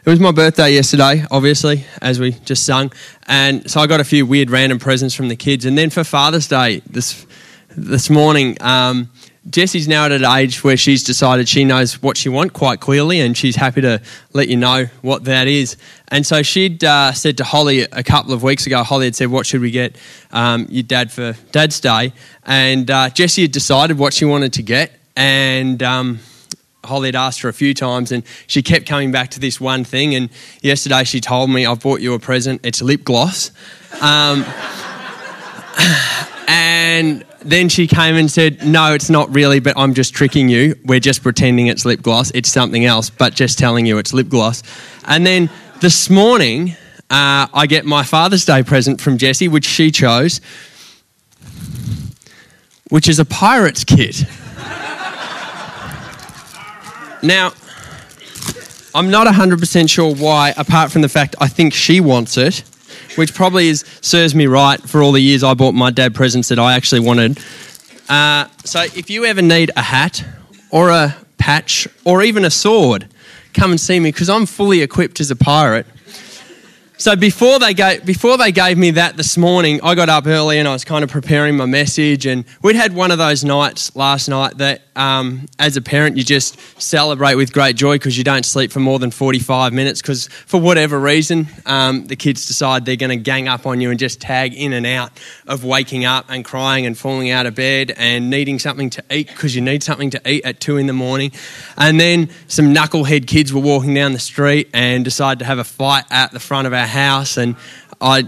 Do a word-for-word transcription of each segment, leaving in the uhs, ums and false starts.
it was my birthday yesterday, obviously, as we just sung. And so I got a few weird random presents from the kids. And then for Father's Day this this morning, um, Jessie's now at an age where she's decided she knows what she wants quite clearly, and she's happy to let you know what that is. And so she'd uh, said to Holly a couple of weeks ago, Holly had said, what should we get um, your dad for Dad's Day? And uh, Jessie had decided what she wanted to get. And um, Holly had asked her a few times, and she kept coming back to this one thing. And yesterday she told me, I've bought you a present. It's lip gloss. Um, and then she came and said, no, it's not really, but I'm just tricking you. We're just pretending it's lip gloss. It's something else, but just telling you it's lip gloss. And then this morning, uh, I get my Father's Day present from Jessie, which she chose, which is a pirate's kit. Now, I'm not one hundred percent sure why, apart from the fact I think she wants it, which probably is serves me right for all the years I bought my dad presents that I actually wanted. Uh, so if you ever need a hat or a patch or even a sword, come and see me, because I'm fully equipped as a pirate. So before they gave, before they gave me that this morning, I got up early and I was kind of preparing my message, and we'd had one of those nights last night that um, as a parent you just celebrate with great joy because you don't sleep for more than forty-five minutes because for whatever reason um, the kids decide they're going to gang up on you and just tag in and out of waking up and crying and falling out of bed and needing something to eat because you need something to eat at two in the morning. And then some knucklehead kids were walking down the street and decided to have a fight at the front of our house, and I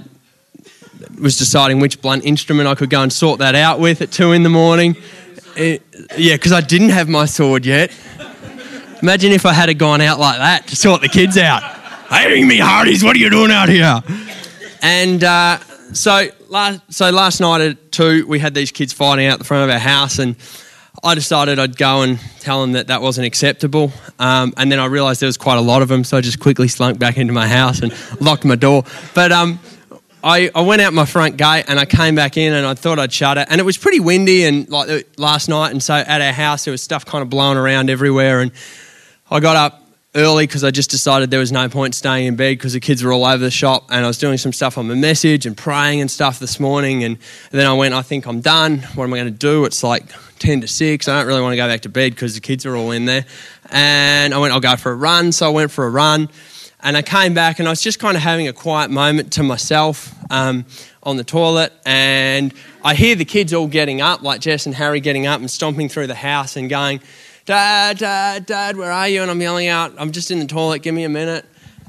was deciding which blunt instrument I could go and sort that out with at two in the morning. It, yeah, because I didn't have my sword yet. Imagine if I had gone out like that to sort the kids out. Hey, me hearties, what are you doing out here? And uh, so, last, so last night at two, we had these kids fighting out the front of our house, and I decided I'd go and tell them that that wasn't acceptable. Um, and then I realised there was quite a lot of them, so I just quickly slunk back into my house and locked my door. But um, I, I went out my front gate and I came back in and I thought I'd shut it. And it was pretty windy and like last night, and so at our house there was stuff kind of blowing around everywhere. And I got up early because I just decided there was no point staying in bed because the kids were all over the shop, and I was doing some stuff on my message and praying and stuff this morning. And then I went, I think I'm done. What am I going to do? It's like ten to six. I don't really want to go back to bed because the kids are all in there. And I went, I'll go for a run. So I went for a run and I came back and I was just kind of having a quiet moment to myself um, on the toilet. And I hear the kids all getting up, like Jess and Harry getting up and stomping through the house and going, Dad, Dad, Dad, where are you? And I'm yelling out, I'm just in the toilet, give me a minute.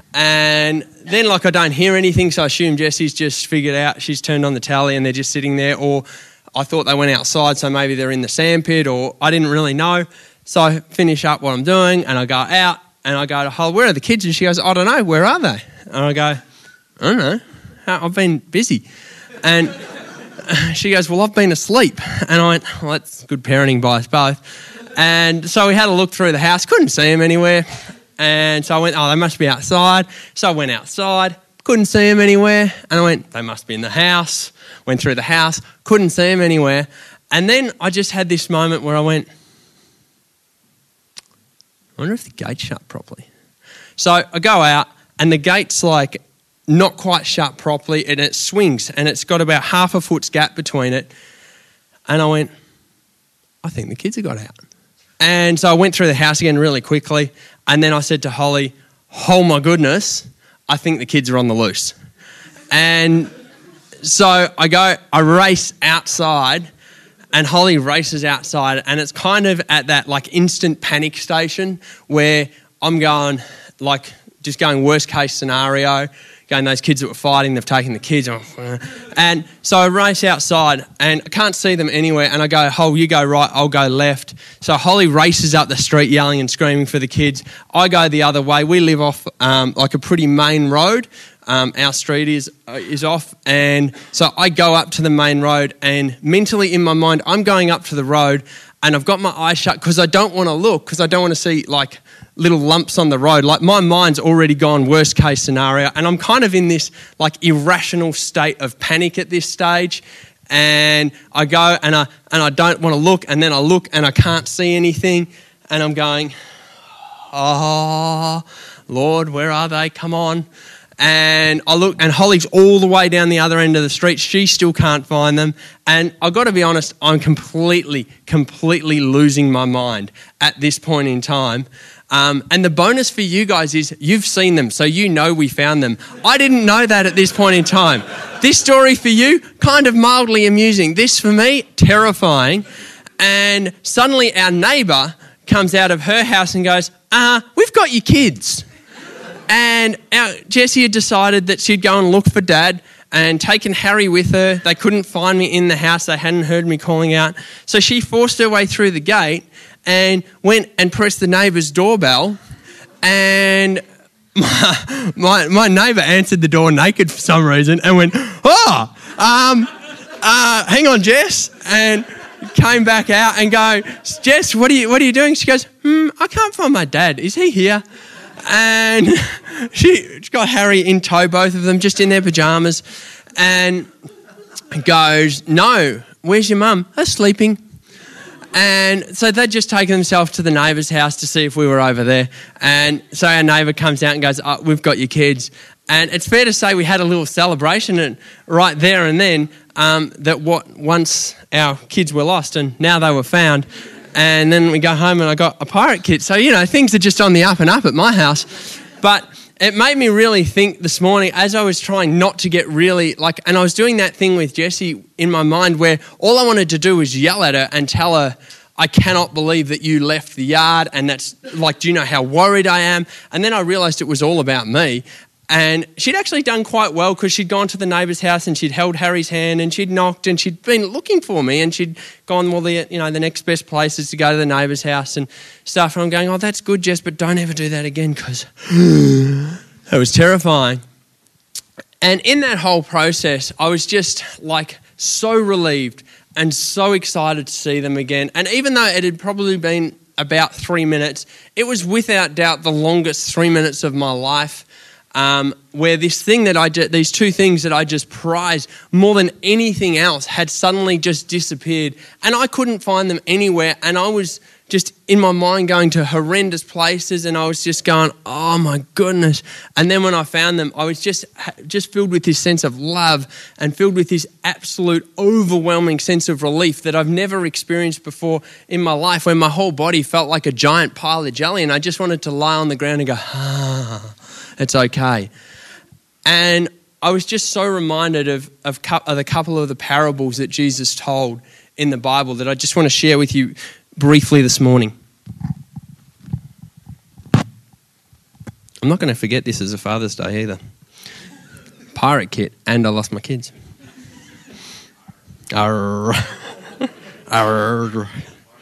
And then like I don't hear anything, so I assume Jessie's just figured out, she's turned on the tally and they're just sitting there, or I thought they went outside, so maybe they're in the sandpit, or I didn't really know. So I finish up what I'm doing and I go out and I go to Holly, where are the kids? And she goes, I don't know, where are they? And I go, I don't know, I've been busy. And she goes, well, I've been asleep. And I went, well, that's good parenting by us both. And so we had a look through the house, couldn't see them anywhere. And so I went, oh, they must be outside. So I went outside, couldn't see them anywhere. And I went, they must be in the house. Went through the house, couldn't see them anywhere. And then I just had this moment where I went, I wonder if the gate's shut properly. So I go out and the gate's like not quite shut properly, and it swings and it's got about half a foot's gap between it. And I went, I think the kids have got out. And so I went through the house again really quickly, and then I said to Holly, oh my goodness, I think the kids are on the loose. And so I go, I race outside, and Holly races outside, and it's kind of at that like instant panic station where I'm going like just going worst case scenario, going those kids that were fighting, they've taken the kids. And so I race outside and I can't see them anywhere, and I go, Holly, you go right, I'll go left. So Holly races up the street yelling and screaming for the kids. I go the other way. We live off um, like a pretty main road. Um, our street is uh, is off, and so I go up to the main road, and mentally in my mind I'm going up to the road and I've got my eyes shut because I don't want to look, because I don't want to see like little lumps on the road. Like my mind's already gone worst case scenario, and I'm kind of in this like irrational state of panic at this stage. And I go and I and I don't want to look, and then I look and I can't see anything, and I'm going, oh, Lord, where are they? Come on. And I look, and Holly's all the way down the other end of the street. She still can't find them. And I've got to be honest, I'm completely, completely losing my mind at this point in time. Um, and the bonus for you guys is you've seen them, so you know we found them. I didn't know that at this point in time. This story for you, kind of mildly amusing. This for me, terrifying. And suddenly our neighbour comes out of her house and goes, uh, we've got your kids. And our, Jessie had decided that she'd go and look for Dad and taken Harry with her. They couldn't find me in the house. They hadn't heard me calling out. So she forced her way through the gate and went and pressed the neighbour's doorbell. And my, my, my neighbour answered the door naked for some reason and went, oh, um, uh, hang on, Jess. And came back out and go, Jess, what are you, what are you doing? She goes, hmm, I can't find my dad. Is he here? And she got Harry in tow, both of them, just in their pyjamas, and goes, no, where's your mum? They're sleeping. And so they'd just taken themselves to the neighbour's house to see if we were over there. And so our neighbour comes out and goes, oh, we've got your kids. And it's fair to say we had a little celebration and right there and then um, that what once our kids were lost and now they were found. And then we go home and I got a pirate kit. So, you know, things are just on the up and up at my house. But it made me really think this morning as I was trying not to get really like, and I was doing that thing with Jessie in my mind where all I wanted to do was yell at her and tell her, I cannot believe that you left the yard. And that's like, do you know how worried I am? And then I realised it was all about me. And she'd actually done quite well because she'd gone to the neighbour's house and she'd held Harry's hand and she'd knocked and she'd been looking for me and she'd gone, well, the, you know, the next best place is to go to the neighbour's house and stuff. And I'm going, oh, that's good, Jess, but don't ever do that again because it was terrifying. And in that whole process, I was just like so relieved and so excited to see them again. And even though it had probably been about three minutes, it was without doubt the longest three minutes of my life. Um, where this thing that I, these two things that I just prized more than anything else had suddenly just disappeared and I couldn't find them anywhere and I was just in my mind going to horrendous places and I was just going, oh my goodness. And then when I found them, I was just, just filled with this sense of love and filled with this absolute overwhelming sense of relief that I've never experienced before in my life where my whole body felt like a giant pile of jelly and I just wanted to lie on the ground and go, ah. It's okay. And I was just so reminded of, of, of the couple of the parables that Jesus told in the Bible that I just want to share with you briefly this morning. I'm not going to forget this as a Father's Day either. Pirate kit and I lost my kids. Arr. Arr.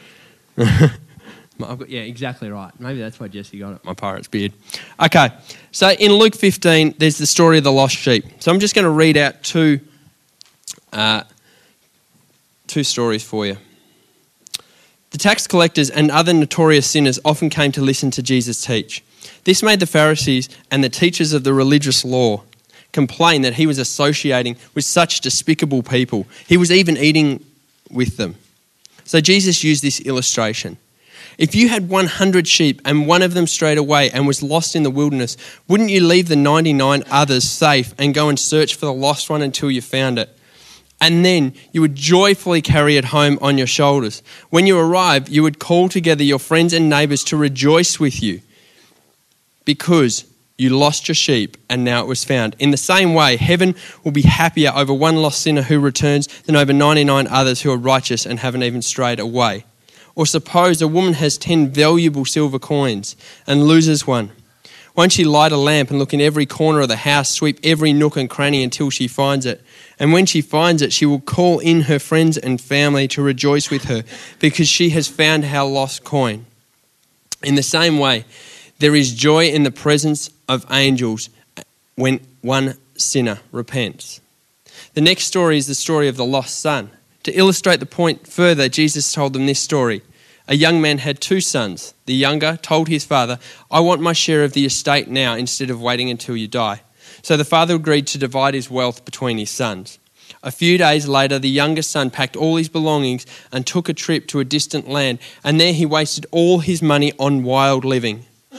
I've got, yeah, exactly right. Maybe that's why Jessie got it, my pirate's beard. Okay, so in Luke fifteen, there's the story of the lost sheep. So I'm just going to read out two, uh, two stories for you. The tax collectors and other notorious sinners often came to listen to Jesus teach. This made the Pharisees and the teachers of the religious law complain that he was associating with such despicable people. He was even eating with them. So Jesus used this illustration. If you had one hundred sheep and one of them strayed away and was lost in the wilderness, wouldn't you leave the ninety-nine others safe and go and search for the lost one until you found it? And then you would joyfully carry it home on your shoulders. When you arrive, you would call together your friends and neighbours to rejoice with you because you lost your sheep and now it was found. In the same way, heaven will be happier over one lost sinner who returns than over ninety-nine others who are righteous and haven't even strayed away. Or suppose a woman has ten valuable silver coins and loses one. Won't she light a lamp and look in every corner of the house, sweep every nook and cranny until she finds it? And when she finds it, she will call in her friends and family to rejoice with her because she has found her lost coin. In the same way, there is joy in the presence of angels when one sinner repents. The next story is the story of the lost son. To illustrate the point further, Jesus told them this story. A young man had two sons. The younger told his father, I want my share of the estate now instead of waiting until you die. So the father agreed to divide his wealth between his sons. A few days later, the younger son packed all his belongings and took a trip to a distant land, and there he wasted all his money on wild living.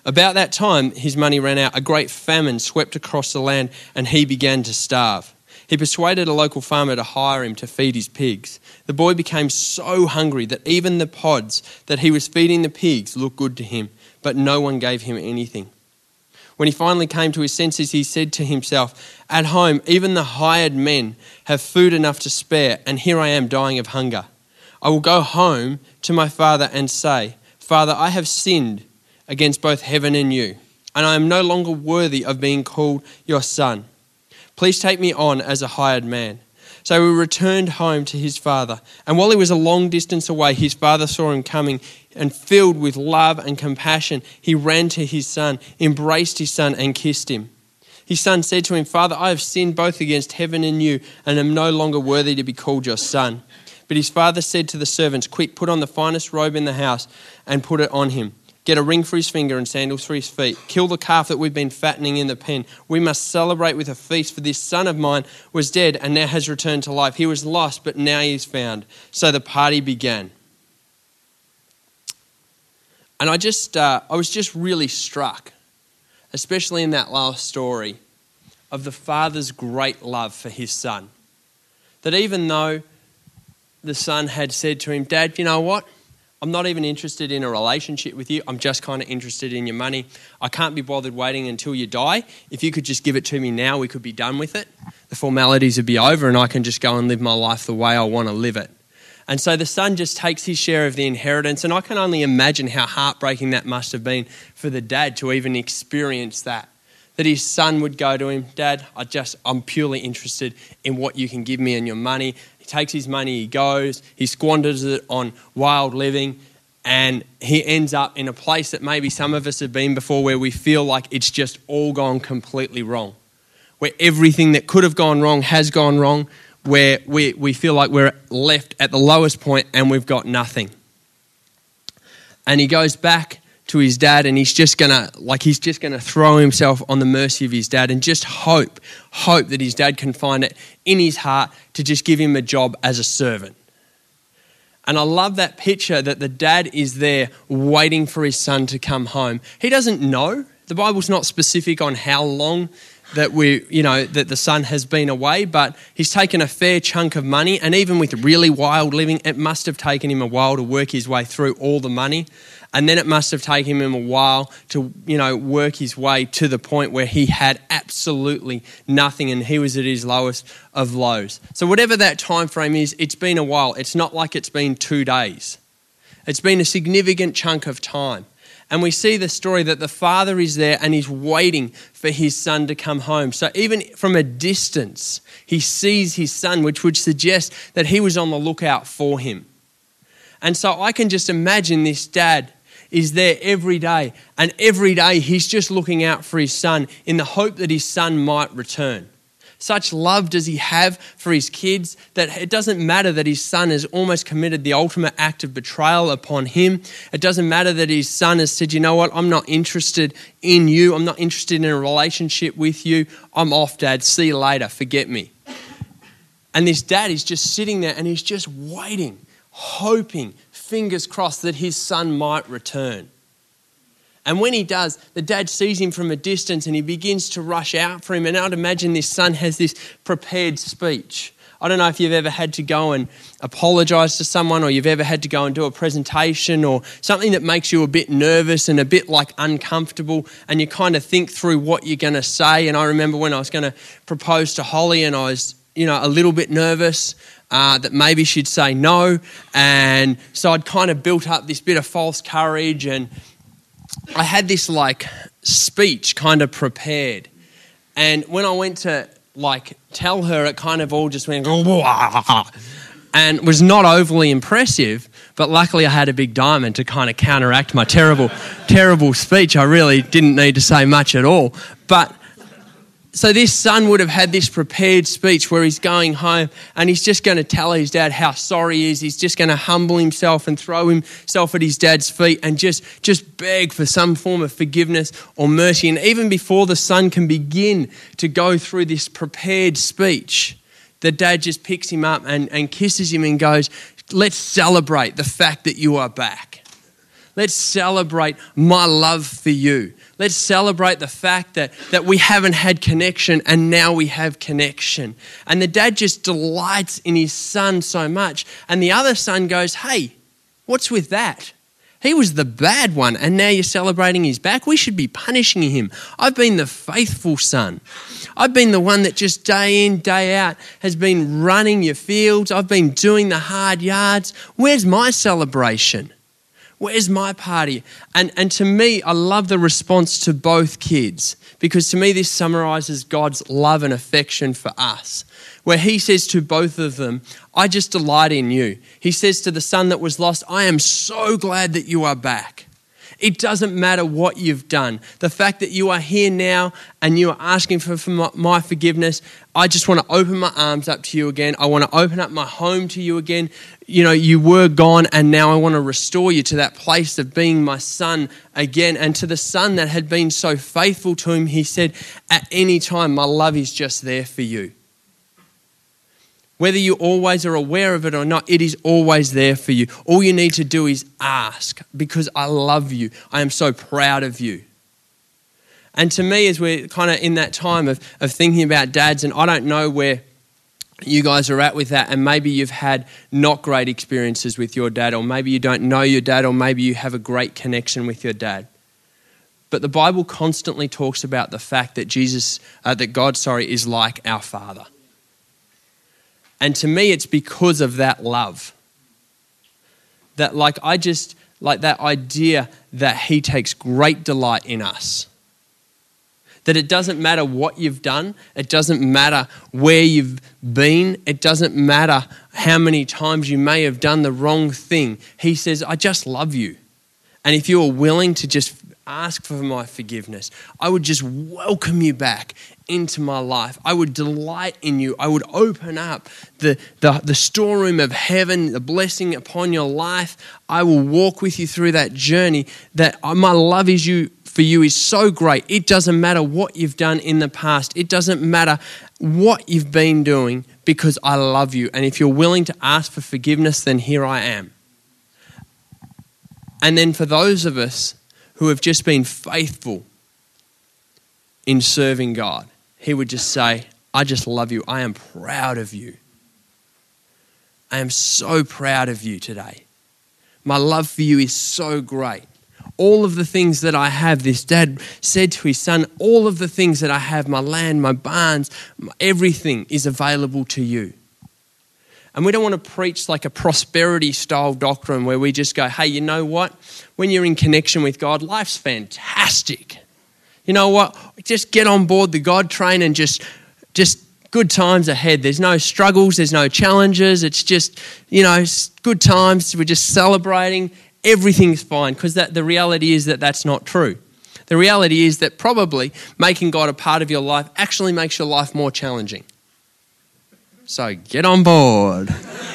About that time, his money ran out. A great famine swept across the land and he began to starve. He persuaded a local farmer to hire him to feed his pigs. The boy became so hungry that even the pods that he was feeding the pigs looked good to him, but no one gave him anything. When he finally came to his senses, he said to himself, "At home, even the hired men have food enough to spare, and here I am dying of hunger. I will go home to my father and say, 'Father, I have sinned against both heaven and you, and I am no longer worthy of being called your son. Please take me on as a hired man.' So he returned home to his father, and while he was a long distance away, his father saw him coming, and filled with love and compassion, he ran to his son, embraced his son, and kissed him. His son said to him, 'Father, I have sinned both against heaven and you, and am no longer worthy to be called your son.' But his father said to the servants, 'Quick, put on the finest robe in the house and put it on him. Get a ring for his finger and sandals for his feet. Kill the calf that we've been fattening in the pen. We must celebrate with a feast, for this son of mine was dead and now has returned to life. He was lost, but now he is found.' So the party began." And I just, uh, I was just really struck, especially in that last story, of the father's great love for his son. That even though the son had said to him, "Dad, you know what? I'm not even interested in a relationship with you. I'm just kind of interested in your money. I can't be bothered waiting until you die. If you could just give it to me now, we could be done with it. The formalities would be over and I can just go and live my life the way I want to live it." And so the son just takes his share of the inheritance, and I can only imagine how heartbreaking that must have been for the dad to even experience that. That his son would go to him, "Dad, I just, I'm purely interested in what you can give me and your money." He takes his money, he goes, he squanders it on wild living, and he ends up in a place that maybe some of us have been before, where we feel like it's just all gone completely wrong. Where everything that could have gone wrong has gone wrong, where we, we feel like we're left at the lowest point and we've got nothing. And he goes back to his dad, and he's just gonna, like he's just gonna throw himself on the mercy of his dad and just hope, hope that his dad can find it in his heart to just give him a job as a servant. And I love that picture that the dad is there waiting for his son to come home. He doesn't know. The Bible's not specific on how long that we, you know, that the son has been away, but he's taken a fair chunk of money, and even with really wild living, it must have taken him a while to work his way through all the money. And then it must have taken him a while to, you know, work his way to the point where he had absolutely nothing and he was at his lowest of lows. So whatever that time frame is, it's been a while. It's not like it's been two days. It's been a significant chunk of time. And we see the story that the father is there and he's waiting for his son to come home. So even from a distance, he sees his son, which would suggest that he was on the lookout for him. And so I can just imagine this dad is there every day, and every day he's just looking out for his son in the hope that his son might return. Such love does he have for his kids that it doesn't matter that his son has almost committed the ultimate act of betrayal upon him. It doesn't matter that his son has said, "You know what, I'm not interested in you. I'm not interested in a relationship with you. I'm off, Dad. See you later. Forget me." And this dad is just sitting there and he's just waiting, hoping, fingers crossed, that his son might return. And when he does, the dad sees him from a distance and he begins to rush out for him. And I'd imagine this son has this prepared speech. I don't know if you've ever had to go and apologise to someone, or you've ever had to go and do a presentation, or something that makes you a bit nervous and a bit like uncomfortable, and you kind of think through what you're going to say. And I remember when I was going to propose to Holly and I was, you know, a little bit nervous uh, that maybe she'd say no. And so I'd kind of built up this bit of false courage, and I had this like speech kind of prepared. And when I went to like tell her, it kind of all just went and was not overly impressive. But luckily I had a big diamond to kind of counteract my terrible, terrible speech. I really didn't need to say much at all. But so this son would have had this prepared speech where he's going home and he's just going to tell his dad how sorry he is. He's just going to humble himself and throw himself at his dad's feet and just, just beg for some form of forgiveness or mercy. And even before the son can begin to go through this prepared speech, the dad just picks him up and, and kisses him and goes, "Let's celebrate the fact that you are back. Let's celebrate my love for you. Let's celebrate the fact that, that we haven't had connection and now we have connection. And the dad just delights in his son so much. And the other son goes, hey, what's with that? He was the bad one and now you're celebrating his back. We should be punishing him. I've been the faithful son. I've been the one that just day in, day out has been running your fields. I've been doing the hard yards. Where's my celebration? Where's my party? And, and to me, I love the response to both kids, because to me this summarizes God's love and affection for us, where he says to both of them, I just delight in you. He says to the son that was lost, I am so glad that you are back. It doesn't matter what you've done. The fact that you are here now and you are asking for, for my, my forgiveness, I just want to open my arms up to you again. I want to open up my home to you again. You know, you were gone and now I want to restore you to that place of being my son again. And to the son that had been so faithful to him, he said, at any time, my love is just there for you. Whether you always are aware of it or not, it is always there for you. All you need to do is ask, because I love you. I am so proud of you. And to me, as we're kind of in that time of, of thinking about dads, and I don't know where you guys are at with that, and maybe you've had not great experiences with your dad, or maybe you don't know your dad, or maybe you have a great connection with your dad. But the Bible constantly talks about the fact that Jesus, uh, that God, sorry, is like our Father. And to me, it's because of that love. That like I just, like that idea that he takes great delight in us. That it doesn't matter what you've done. It doesn't matter where you've been. It doesn't matter how many times you may have done the wrong thing. He says, I just love you. And if you are willing to just ask for my forgiveness, I would just welcome you back into my life. I would delight in you. I would open up the, the, the storeroom of heaven, the blessing upon your life. I will walk with you through that journey. That my love is you for you is so great. It doesn't matter what you've done in the past. It doesn't matter what you've been doing, because I love you. And if you're willing to ask for forgiveness, then here I am. And then for those of us who have just been faithful in serving God, he would just say, I just love you. I am proud of you. I am so proud of you today. My love for you is so great. All of the things that I have, this dad said to his son, all of the things that I have, my land, my barns, everything is available to you. And we don't want to preach like a prosperity style doctrine where we just go, hey, you know what? When you're in connection with God, life's fantastic. You know what? Just get on board the God train and just, just good times ahead. There's no struggles. There's no challenges. It's just, you know, good times. We're just celebrating. Everything's fine, because that the reality is that that's not true. The reality is that probably making God a part of your life actually makes your life more challenging. So get on board.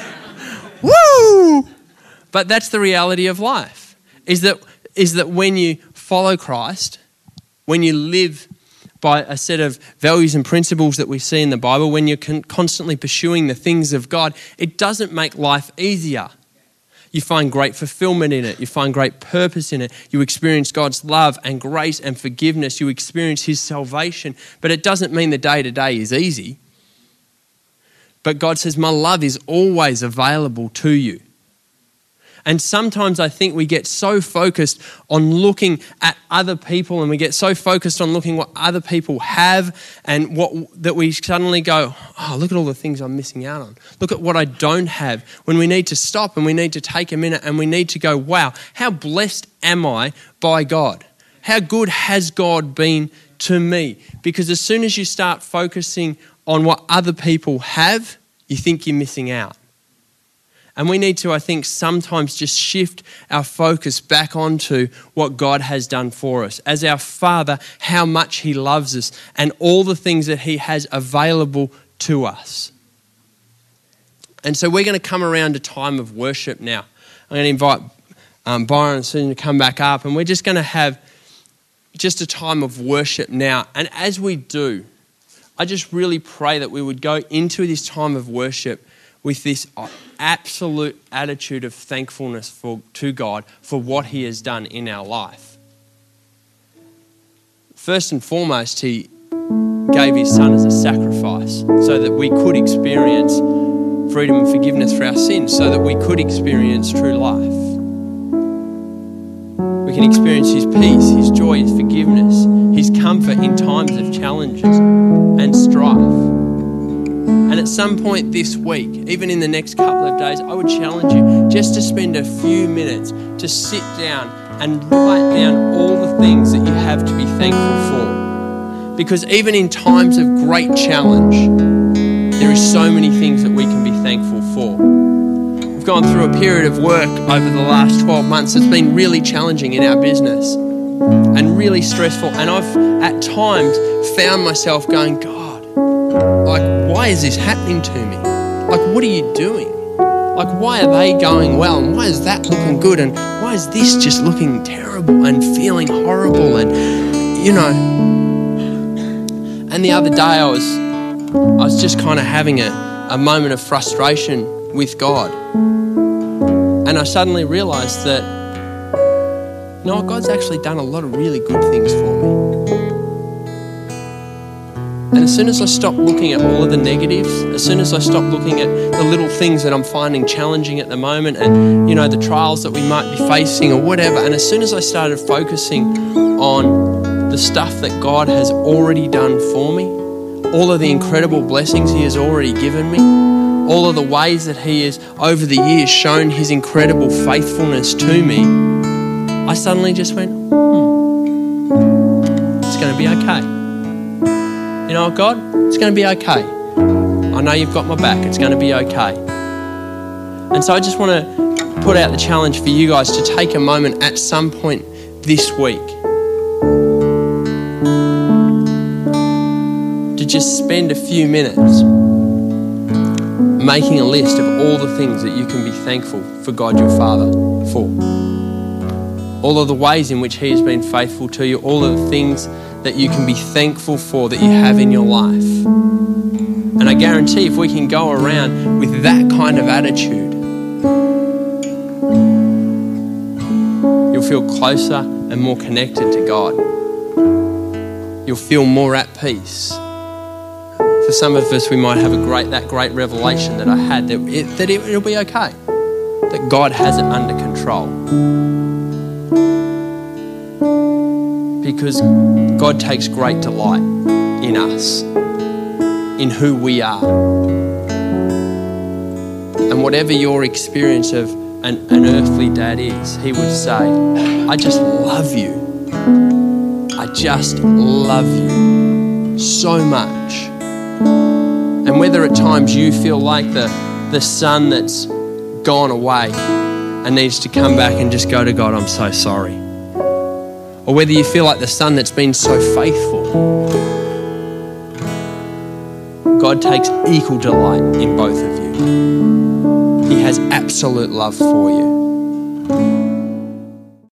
Woo! But that's the reality of life, is that is that when you follow Christ, when you live by a set of values and principles that we see in the Bible, when you're con- constantly pursuing the things of God, it doesn't make life easier. You find great fulfillment in it. You find great purpose in it. You experience God's love and grace and forgiveness. You experience his salvation. But it doesn't mean the day-to-day is easy. But God says, my love is always available to you. And sometimes I think we get so focused on looking at other people, and we get so focused on looking what other people have, and what that we suddenly go, oh, look at all the things I'm missing out on. Look at what I don't have. When we need to stop and we need to take a minute and we need to go, wow, how blessed am I by God? How good has God been to me? Because as soon as you start focusing on what other people have, you think you're missing out. And we need to, I think, sometimes just shift our focus back onto what God has done for us. As our Father, how much he loves us and all the things that he has available to us. And so we're going to come around a time of worship now. I'm going to invite um, Byron and Susan to come back up, and we're just going to have just a time of worship now. And as we do, I just really pray that we would go into this time of worship with this absolute attitude of thankfulness for, to God for what he has done in our life. First and foremost, he gave his son as a sacrifice so that we could experience freedom and forgiveness for our sins, so that we could experience true life. We can experience his peace, his joy, his forgiveness, his comfort in times of challenges and strife. And at some point this week, even in the next couple of days, I would challenge you just to spend a few minutes to sit down and write down all the things that you have to be thankful for. Because even in times of great challenge, there is so many things that we can be thankful for. We've gone through a period of work over the last twelve months that's been really challenging in our business and really stressful. And I've at times found myself going, God, like, why is this happening to me? Like, what are you doing? Like, why are they going well? And why is that looking good? And why is this just looking terrible and feeling horrible? And, you know, and the other day I was, I was just kind of having a, a moment of frustration with God. And I suddenly realised that, you know what, God's actually done a lot of really good things for me. And as soon as I stop looking at all of the negatives, as soon as I stop looking at the little things that I'm finding challenging at the moment and, you know, the trials that we might be facing or whatever, and as soon as I started focusing on the stuff that God has already done for me, all of the incredible blessings he has already given me, all of the ways that he has over the years shown his incredible faithfulness to me, I suddenly just went, hmm, it's going to be okay. You know what, God? It's going to be okay. I know you've got my back. It's going to be okay. And so I just want to put out the challenge for you guys to take a moment at some point this week to just spend a few minutes making a list of all the things that you can be thankful for God your Father for. All of the ways in which he has been faithful to you, all of the things that you can be thankful for that you have in your life. And I guarantee if we can go around with that kind of attitude, you'll feel closer and more connected to God. You'll feel more at peace. For some of us, we might have a great that great revelation that I had, that, it, that it, it'll be okay, that God has it under control. Because God takes great delight in us, in who we are. And whatever your experience of an, an earthly dad is, he would say, I just love you. I just love you so much. And whether at times you feel like the, the son that's gone away and needs to come back and just go to God, I'm so sorry. Or whether you feel like the son that's been so faithful, God takes equal delight in both of you. He has absolute love for you.